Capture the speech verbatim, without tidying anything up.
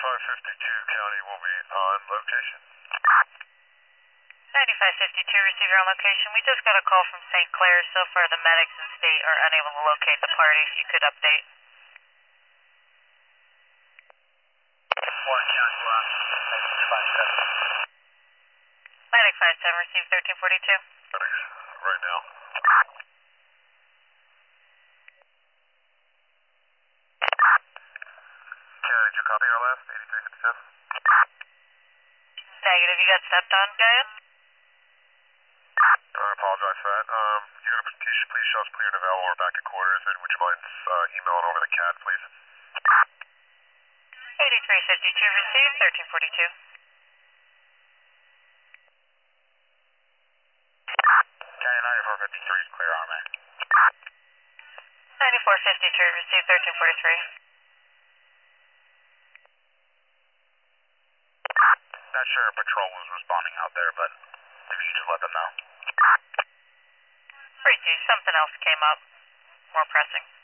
ninety-five fifty-two county will be on location. ninety-five fifty-two, receiver on location. We just got a call from Saint Clair. So far, the medics and state are unable to locate the party. If you could update. Warren County, we're on Medic five seven. Medic five seven, receive thirteen forty-two. Medics, right now. County, did you copy our last, eighty-three fifty-seven? Negative, you got stepped on, Gaia? I apologize for that. Um, you got a petition, please show us clear and available. We're back at quarters, and would you mind uh, emailing over the C A D, please? eighty-three fifty-two, receive thirteen forty-two. County ninety-four fifty-three is clear on that. ninety-four fifty-three, receive thirteen forty-three. Not sure if patrol was responding out there, but if you just let them know. Three two, something else came up. More pressing.